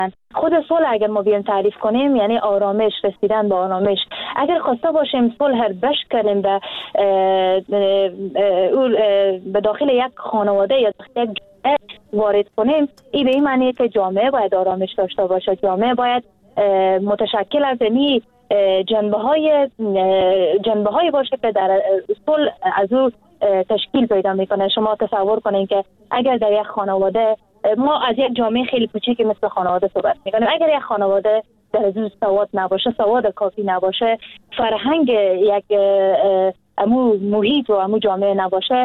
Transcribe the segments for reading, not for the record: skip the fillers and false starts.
خود صلح اگر ما بیان تعریف کنیم یعنی آرامش، رسیدن به آرامش. اگر خواسته باشیم صلح بش کنیم به داخل یک خانواده یا یک جامعه وارد کنیم، این به این معنی که جامعه باید آرامش داشته باشه. جامعه باید متشکل از این جنبه های باشه که در صلح از او تشکیل پیدا میکنه. شما تصور کنین که اگر در یک خانواده، ما از یک جامعه خیلی کوچیکی مثل خانواده صحبت میکنیم، اگر یک خانواده در از سواد نباشه، سواد کافی نباشه، فرهنگ یک امو محیط و امو جامعه نباشه،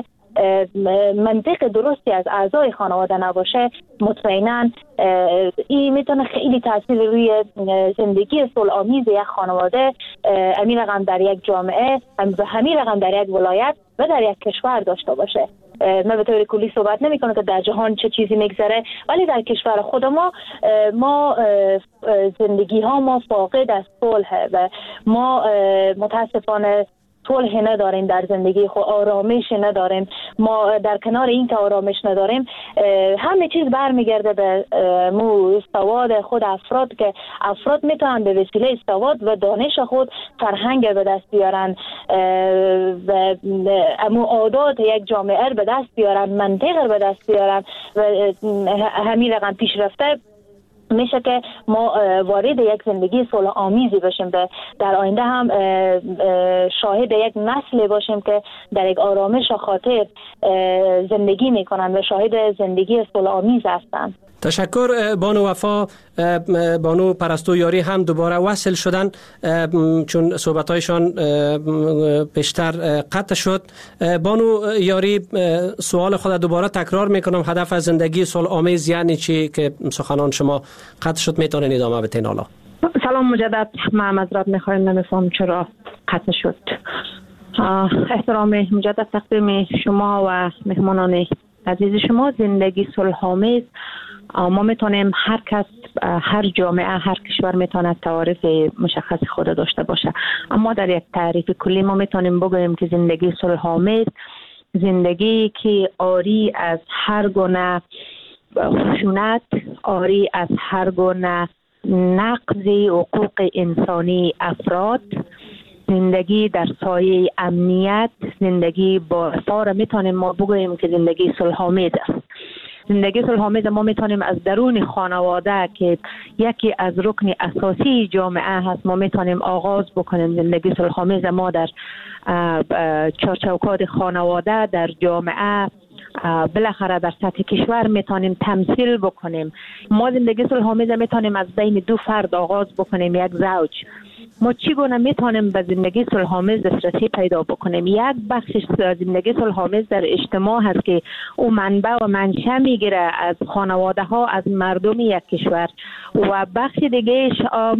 منطق درستی از اعضای خانواده نباشه، مطمئنا این میتونه خیلی تاثیر روی زندگی صلح‌آمیز یک خانواده، همین رقم در یک جامعه، همین رقم در یک ولایت و در یک کشور داشته باشه. من به طور کلی صحبت نمی کنم که در جهان چه چیزی میگذره، ولی در کشور خود ما زندگی ها ما فاقد از صلح و ما متاسفانه صلح نداریم در زندگی خود، آرامش نداریم. ما در کنار این که آرامش نداریم، همه چیز برمیگرده به سواد خود افراد، که افراد میتونن به وسیله سواد و دانش خود فرهنگ به دست بیارن و عادات یک جامعه به دست بیارن، منطق به دست بیارن و همین رقم پیشرفته میشه که ما وارد یک زندگی صلح آمیزی باشیم و در آینده هم شاهد یک نسل باشیم که در یک آرامش و خاطر زندگی میکنن و شاهد زندگی صلح آمیز هستند. تشکر بانو وفا. بانو پرستو یاری هم دوباره وصل شدن چون صحبتایشان بیشتر قطع شد. بانو یاری، سوال خود دوباره تکرار میکنم، هدف از زندگی صلح آمیز یعنی چی که سخنان شما قطع شد؟ میتونین ادامه بدین حالا. سلام مجدد. من معذرت میخوایم، نمیفهم چرا قطع شد. احترام مجدد تقدیم شما و مهمانان عزیز شما. زندگی صلح آمیز، ما میتونیم هر کس، هر جامعه، هر کشور میتونه تعریف مشخص خود داشته باشه، اما در یک تعریف کلی ما میتونیم بگوییم که زندگی صلح آمیز زندگی که عاری از هر گونه خشونت، عاری از هر گونه نقض حقوق انسانی افراد، زندگی در سایه امنیت، زندگی با رفاه میتونیم ما بگوییم که زندگی صلح آمیز است. زندگی صلح آمیز ما میتونیم از درون خانواده که یکی از رکن اساسی جامعه هست، ما میتونیم آغاز بکنیم. زندگی صلح آمیز ما در چارچوکات خانواده، در جامعه، بالاخره در سطح کشور میتونیم تمثیل بکنیم. ما زندگی صلح آمیز میتونیم از بین دو فرد آغاز بکنیم، یک زوج. ما چگونه میتونیم به زندگی صلح آمیز دسترسی پیدا بکنیم؟ یک بخش زندگی صلح آمیز در اجتماع هست که او منبع و منشأ میگیره از خانواده ها، از مردم یک کشور، و بخش دیگه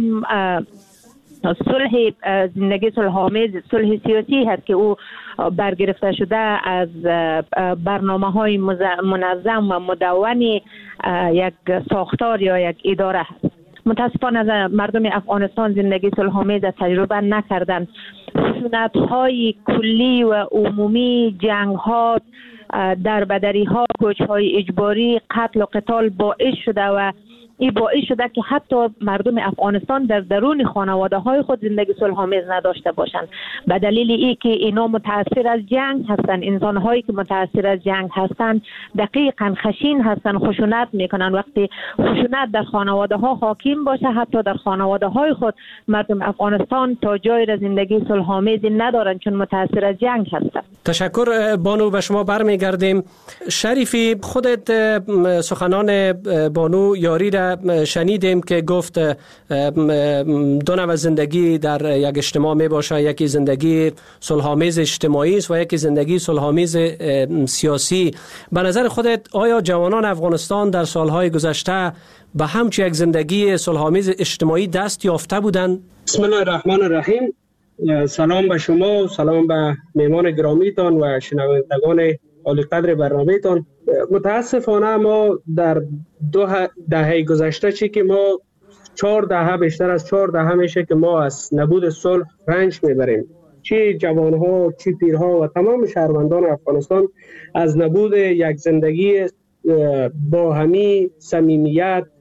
صلح زندگی صلح آمیز صلح سیاسی هست که او برگرفته شده از برنامه‌های منظم و مدون یک ساختار یا یک اداره هست. متاسفانه مردم افغانستان زندگی صلح آمیز تجربه نکردن. خشونت‌های کلی و عمومی، جنگ‌ها، دربدری‌ها، کوچ‌های اجباری، قتل و قتال باعث شده و این باعث شده که حتی مردم افغانستان در درون خانواده های خود زندگی صلح آمیز نداشته باشند. به دلیل ای که اینا متاثر از جنگ هستند. انسان هایی که متاثر از جنگ هستند دقیقاً خشین هستند، خشونت میکنن. وقتی خشونت در خانواده ها حاکم باشه، حتی در خانواده های خود، مردم افغانستان تا جای را زندگی صلح آمیز ندارن چون متاثر از جنگ هستند. تشکر بانو. به شما برمیگردیم. شریفی، خودت سخنان بانو یاری را شنیدیم که گفت دو نوع زندگی در یک اجتماع می باشه، یکی زندگی صلح‌آمیز اجتماعی است و یکی زندگی صلح‌آمیز سیاسی. به نظر خودت آیا جوانان افغانستان در سالهای گذشته به همچون یک زندگی صلح‌آمیز اجتماعی دست یافته بودند؟ بسم الله الرحمن الرحیم. سلام به شما و سلام به مهمان گرامیتان و شنوندگان عالی قدر برنامه‌تان. متاسفانه ما در 2 دهه گذشته چی که ما 4 دهه، بیشتر از 4 دهه میشه که ما از نبود صلح رنج میبریم. چه جوانها، چه پیرها و تمام شهروندان افغانستان از نبود یک زندگی با همی صمیمیت،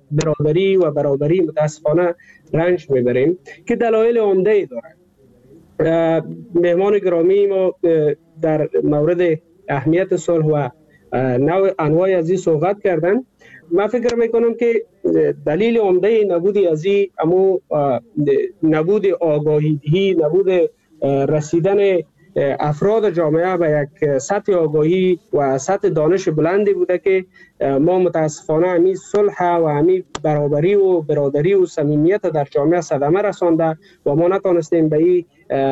برادری و برابری متاسفانه رنج میبریم که دلایل عمده‌ای داره. مهمان گرامی ما در مورد اهمیت صلح و نوع انواع از این صحبت کردن. من فکر میکنم که دلیل عمده نبودی از این نبود آگاهی، نبود رسیدن افراد جامعه به یک سطح آگاهی و سطح دانش بلندی بوده که ما متاسفانه همی صلح و همی برابری و برادری و صمیمیت در جامعه صدمه رسانده و ما نتانستیم به این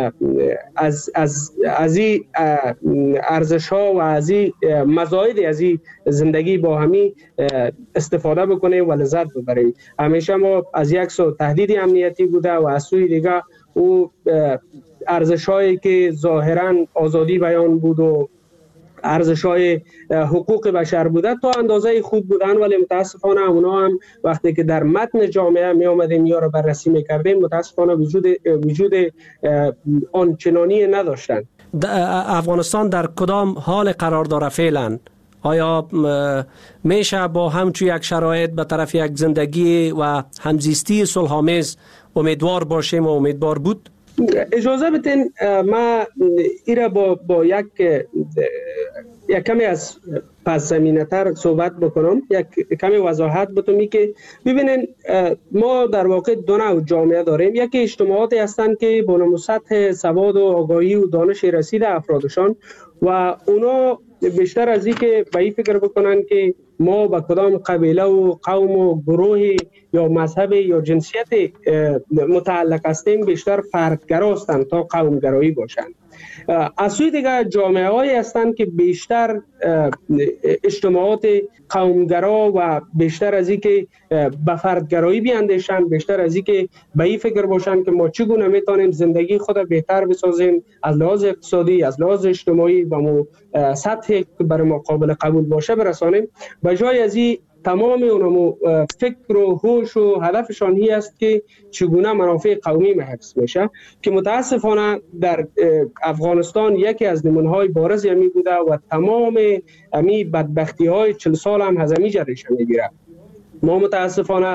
از این ارزش ها و از این مزاید از این زندگی با همی استفاده بکنیم و لذت ببریم. همیشه ما از یک سو تهدید امنیتی بوده و از سوی دیگه او ارزش‌هایی که ظاهراً آزادی بیان بود و ارزش‌های حقوق بشر بوده تا اندازه خوب بودن، ولی متاسفانه اونا هم وقتی که در متن جامعه می آمدیم یا را بررسی می‌کردیم متاسفانه وجود آنچنانی نداشتن. افغانستان در کدام حال قرار داره فعلا؟ آیا میشه با همچون یک شرایط به طرف یک زندگی و همزیستی صلح‌آمیز امیدوار باشیم و امیدوار بود؟ اجازه بدین ما ایره با یک کمی از پس زمینه تر صحبت بکنم، یک کمی وضاحت بتونم که ببینین ما در واقع دو نوع جامعه داریم. یکی اجتماعاتی هستند که با نمو سطح سواد و آگاهی و دانش رسیده افرادشان و اونا بیشتر از این که به این فکر بکنن که ما به کدام قبیله و قوم و گروه یا مذهب یا جنسیت متعلق هستیم بیشتر فردگرا هستند تا قومگرایی باشند. از سوی دیگر جامعه هایی هستند که بیشتر اجتماعات قومگرا و بیشتر از این که به فردگرایی بیاندیشند، بیشتر از این که به این فکر باشند که ما چگونه میتونیم زندگی خود بهتر بسازیم از لحاظ اقتصادی، از لحاظ اجتماعی و مو سطحی که برای ما قابل قبول باشه برسانیم. به جای از این تمام اونمو فکر و هوش و هدفشان هی است که چگونه منافع قومی حفظ میشه که متاسفانه در افغانستان یکی از نمونه‌های بارز همی بوده و تمام همی بدبختی‌های 40 سال هم از همی جریش میگیره. ما متاسفانه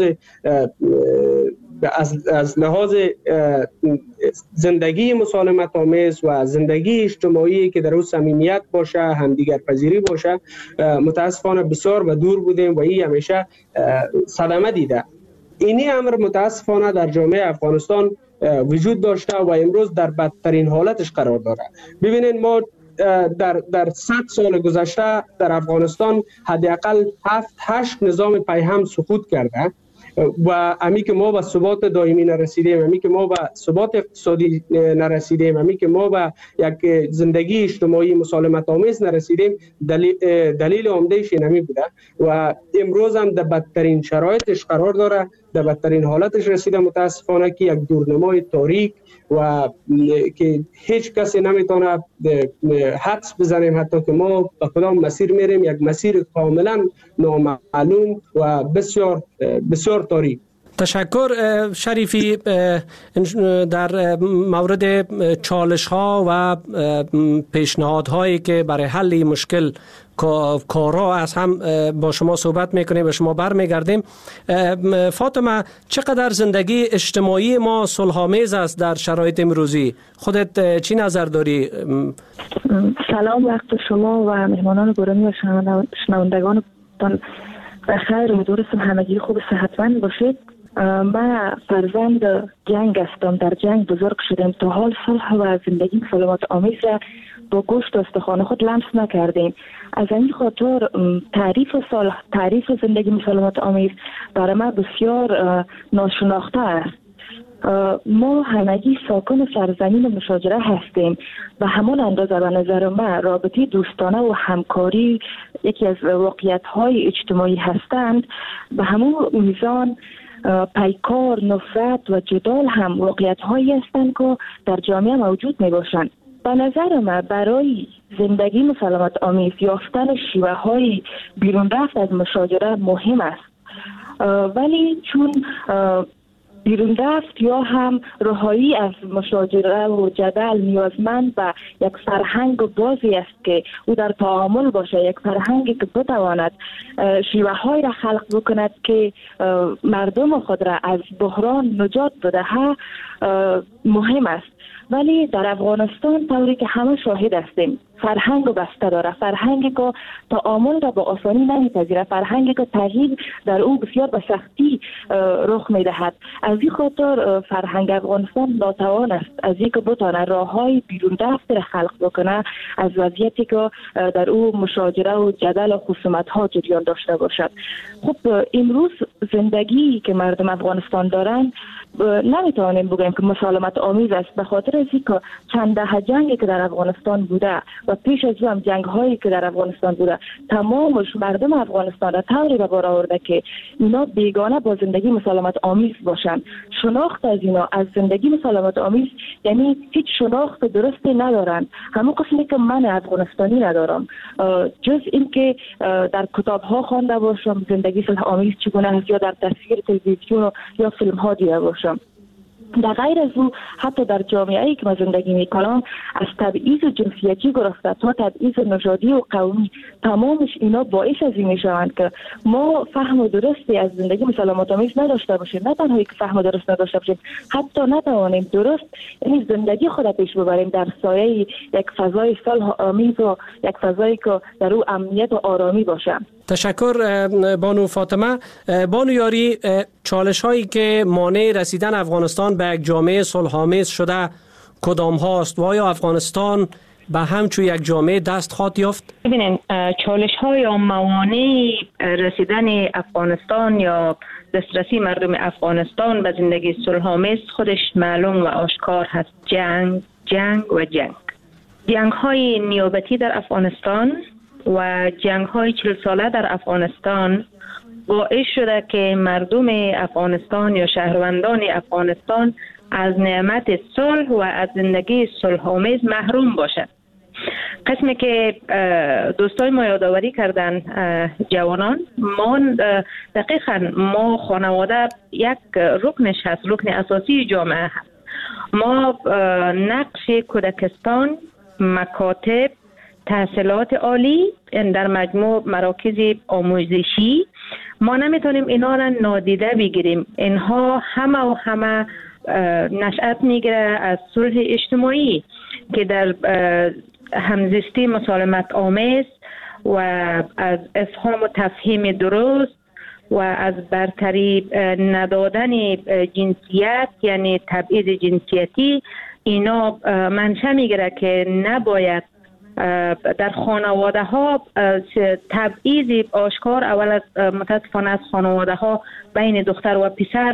از لحاظ زندگی مسالمت آمیز و زندگی اجتماعی که در اون صمیمیت باشه، همدیگر پذیری باشه، متاسفانه بسیار به دور بودیم و این همیشه صدمه دیده. اینی امر متاسفانه در جامعه افغانستان وجود داشته و امروز در بدترین حالتش قرار داره. ببینید ما در 100 سال گذشته در افغانستان حداقل 7-8 نظام پیهم سقوط کرده و امی که ما به ثبات دائمی نرسیدیم، امی که ما به ثبات اقتصادی نرسیدیم، امی که ما به یک زندگی اجتماعی مسالمت آمیز نرسیدیم، دلیل عمده‌اش نمی بوده و امروز هم در بدترین شرایطش قرار داره، در بدترین حالتش رسیده متاسفانه که یک دورنمای تاریک و که هیچ کسی نمیتونه حدس بزنیم حتی که ما به کدام مسیر میریم، یک مسیر کاملا نامعلوم و بسیار بسیار تاریک. تشکر شریفی. در مورد چالش ها و پیشنهاد هایی که برای حل مشکل کارا از هم با شما صحبت میکنیم و شما برمیگردیم. فاطمه، چقدر زندگی اجتماعی ما صلح‌آمیز است در شرایط امروزی؟ خودت چی نظر داری؟ سلام وقت شما و مهمانان گرامی و شنوندگان بخیر، امیدوارم همگی خوب و صحتمند باشید. من فرزند جنگ هستم، در جنگ بزرگ شدم، تا حال صلح و زندگی سلامت آمیز با گوشت و استخوان خود لمس نکردیم. از این خاطر تعریف زندگی سلامت آمیز برای من بسیار ناشناخته است. ما همگی ساکن سرزمین مشاجره هستیم و همون اندازه به نظر من رابطه دوستانه و همکاری یکی از واقعیت‌های اجتماعی هستند. به همون میزان پیکار، نفرت و جدال هم واقعیت‌هایی هستند که در جامعه موجود میباشند. به نظر من برای زندگی سلامت آمیز یافتن شیوه‌های بیرون رفت از مشاجره مهم است، ولی چون بیرون رفت یا هم رهایی از مشاجره و جدل نیازمند به یک فرهنگ بازی است که او در تعامل باشه، یک فرهنگی که بتواند شیوه های را خلق بکند که مردم خود را از بحران نجات بدهد مهم است. ولی در افغانستان طوری که همه شاهد هستیم فرهنگ بسته داره، فرهنگی که تعامل را با آسانی نمیپذیره، فرهنگی که تغییر در او بسیار به سختی رخ میدهد. از این خاطر فرهنگ افغانستان ناتوان است از اینکه بتونه راههای بیرون رفت را خلق بکنه از وضعیتی که در او مشاجره و جدل و خصومت ها جریان داشته باشد. خب امروز زندگی که مردم افغانستان دارن نمیتوانیم بگیم که مسالمت آمیز است، به خاطر از اینکه چند دهه جنگی که در افغانستان بوده و پیش از او هم جنگ هایی که در افغانستان بوده تمامش مردم افغانستان را طوری به بار آورده که اینا بیگانه با زندگی مسالمت آمیز باشند. شناخت از اینا از زندگی مسالمت آمیز یعنی هیچ شناخت درستی ندارند، همون قسمی که من افغانستانی ندارم، جز اینکه در کتاب ها خوانده باشم زندگی صلح آمیز چگونه است یا در تصویر تلویزیون یا فیلم ها دیده باشم. در غیر از او حتی در جامعه‌ای که ما زندگی میکنم از تبعیض جنسیتی گرفته تا تبعیض نژادی و قومی تمامش اینا باعث از این میشوند که ما فهم درستی از زندگی مسالمت آمیز نداشته باشیم. نه تنها که فهم درست نداشته باشیم، حتی نتوانیم درست یعنی زندگی خود پیش ببریم در سایه یک فضای صلح آمیز و یک فضایی که در او امنیت و آرامی باشه. تشکر بانو فاطمه. بانو یاری، چالش هایی که مانع رسیدن افغانستان به یک جامعه صلح‌آمیز شده کدام هاست و آیا افغانستان به همچون یک جامعه دست خواهد یافت؟ ببینید چالش های یا موانع رسیدن افغانستان یا دسترسی مردم افغانستان به زندگی صلح‌آمیز خودش معلوم و آشکار هست. جنگ های نیابتی در افغانستان و جنگ های 40 ساله در افغانستان باعث شده که مردم افغانستان یا شهروندان افغانستان از نعمت صلح و از زندگی صلح‌آمیز محروم باشد. قسمی که دوستای ما یادآوری کردن جوانان، ما دقیقاً ما خانواده یک رکنش هست، رکن اساسی جامعه هست. ما نقش کودکستان، مکاتب، تحصیلات عالی در مجموع مراکز آموزشی ما نمیتونیم اینا را نادیده بگیریم. اینها همه نشأت میگیره از صلح اجتماعی که در همزیستی مسالمت آمیز و از افهام و تفهیم درست و از برتری ندادن جنسیت یعنی تبعیض جنسیتی اینا منشأ میگیره که نباید در خانواده ها تبعیض آشکار اول از متاسفانه از خانواده ها بین دختر و پسر